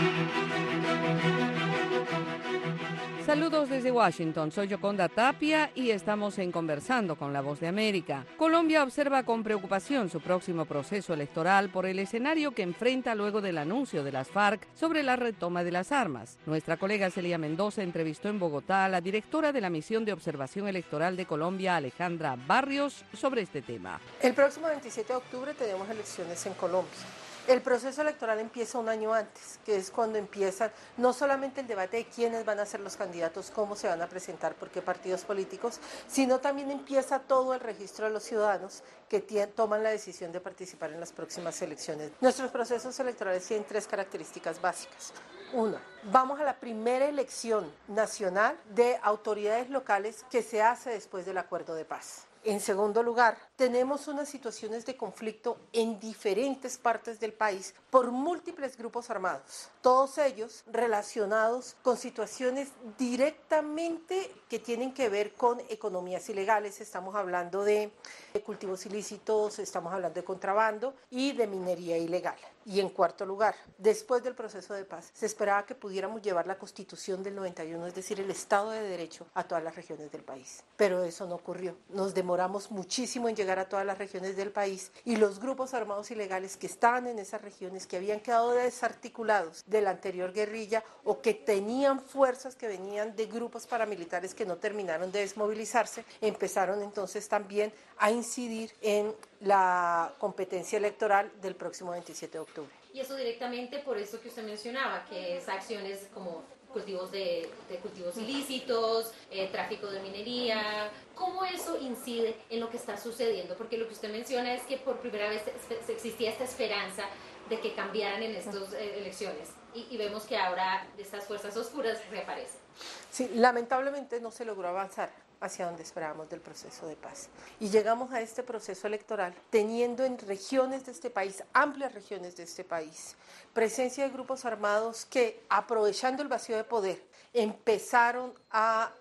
Saludos desde Washington, soy Yoconda Tapia y estamos en Conversando con La Voz de América. Colombia observa con preocupación su próximo proceso electoral por el escenario que enfrenta luego del anuncio de las FARC sobre la retoma de las armas. Nuestra colega Celia Mendoza entrevistó en Bogotá a la directora de la Misión de Observación Electoral de Colombia, Alejandra Barrios, sobre este tema. El próximo 27 de octubre tenemos elecciones en Colombia. El proceso electoral empieza un año antes, que es cuando empieza no solamente el debate de quiénes van a ser los candidatos, cómo se van a presentar, por qué partidos políticos, sino también empieza todo el registro de los ciudadanos que toman la decisión de participar en las próximas elecciones. Nuestros procesos electorales tienen tres características básicas. Una, vamos a la primera elección nacional de autoridades locales que se hace después del acuerdo de paz. En segundo lugar, tenemos unas situaciones de conflicto en diferentes partes del país por múltiples grupos armados, todos ellos relacionados con situaciones directamente que tienen que ver con economías ilegales. Estamos hablando de cultivos ilícitos, estamos hablando de contrabando y de minería ilegal. Y en cuarto lugar, después del proceso de paz, se esperaba que pudiéramos llevar la Constitución del 91, es decir, el Estado de Derecho, a todas las regiones del país. Pero eso no ocurrió. Nos demoramos muchísimo en llegar a todas las regiones del país y los grupos armados ilegales que estaban en esas regiones, que habían quedado desarticulados de la anterior guerrilla o que tenían fuerzas que venían de grupos paramilitares que no terminaron de desmovilizarse, empezaron entonces también a incidir en la competencia electoral del próximo 27 de octubre. Y eso directamente por eso que usted mencionaba, que es acciones como cultivos de cultivos ilícitos, tráfico de minería. ¿Cómo eso incide en lo que está sucediendo? Porque lo que usted menciona es que por primera vez existía esta esperanza de que cambiaran en estas elecciones y vemos que ahora estas fuerzas oscuras reaparecen. Sí, lamentablemente no se logró avanzar hacia donde esperábamos del proceso de paz. Y llegamos a este proceso electoral teniendo en regiones de este país, amplias regiones de este país, presencia de grupos armados que, aprovechando el vacío de poder, empezaron a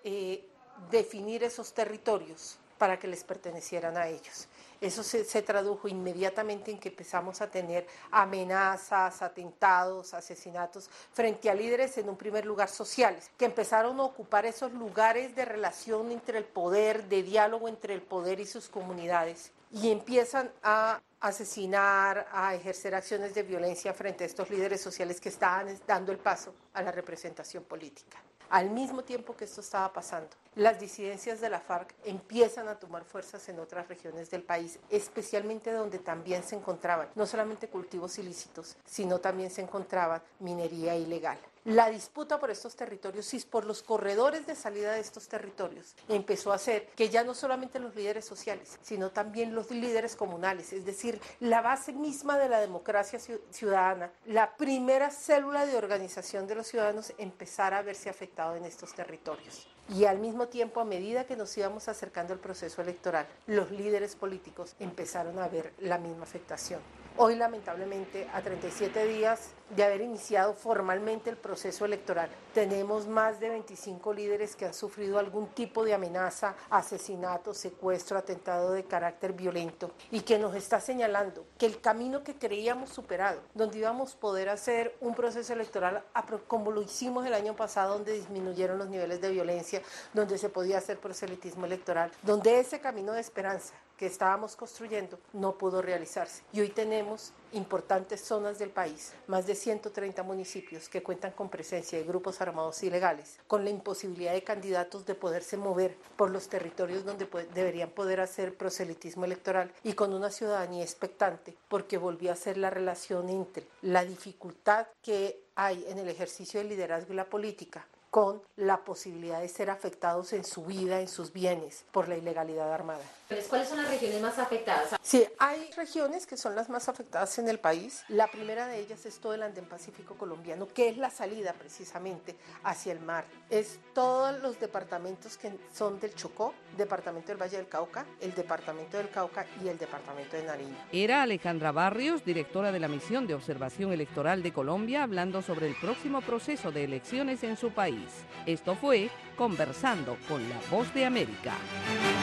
definir esos territorios para que les pertenecieran a ellos. Eso se tradujo inmediatamente en que empezamos a tener amenazas, atentados, asesinatos frente a líderes, en un primer lugar sociales, que empezaron a ocupar esos lugares de relación entre el poder, de diálogo entre el poder y sus comunidades, y empiezan a asesinar, a ejercer acciones de violencia frente a estos líderes sociales que estaban dando el paso a la representación política. Al mismo tiempo que esto estaba pasando, las disidencias de la FARC empiezan a tomar fuerzas en otras regiones del país, especialmente donde también se encontraban no solamente cultivos ilícitos, sino también se encontraba minería ilegal. La disputa por estos territorios y por los corredores de salida de estos territorios empezó a hacer que ya no solamente los líderes sociales, sino también los líderes comunales, es decir, la base misma de la democracia ciudadana, la primera célula de organización de los ciudadanos, empezara a verse afectado en estos territorios. Y al mismo tiempo, a medida que nos íbamos acercando al proceso electoral, los líderes políticos empezaron a ver la misma afectación. Hoy, lamentablemente, a 37 días de haber iniciado formalmente el proceso electoral, tenemos más de 25 líderes que han sufrido algún tipo de amenaza, asesinato, secuestro, atentado de carácter violento, y que nos está señalando que el camino que creíamos superado, donde íbamos a poder hacer un proceso electoral como lo hicimos el año pasado, donde disminuyeron los niveles de violencia, donde se podía hacer proselitismo electoral, donde ese camino de esperanza que estábamos construyendo no pudo realizarse. Y hoy tenemos importantes zonas del país, más de 130 municipios que cuentan con presencia de grupos armados ilegales, con la imposibilidad de candidatos de poderse mover por los territorios donde deberían poder hacer proselitismo electoral, y con una ciudadanía expectante porque volvió a ser la relación entre la dificultad que hay en el ejercicio del liderazgo y la política con la posibilidad de ser afectados en su vida, en sus bienes, por la ilegalidad armada. ¿Cuáles son las regiones más afectadas? Sí, hay regiones que son las más afectadas en el país. La primera de ellas es todo el Andén Pacífico colombiano, que es la salida precisamente hacia el mar. Es todos los departamentos que son del Chocó, departamento del Valle del Cauca, el departamento del Cauca y el departamento de Nariño. Era Alejandra Barrios, directora de la Misión de Observación Electoral de Colombia, hablando sobre el próximo proceso de elecciones en su país. Esto fue Conversando con La Voz de América.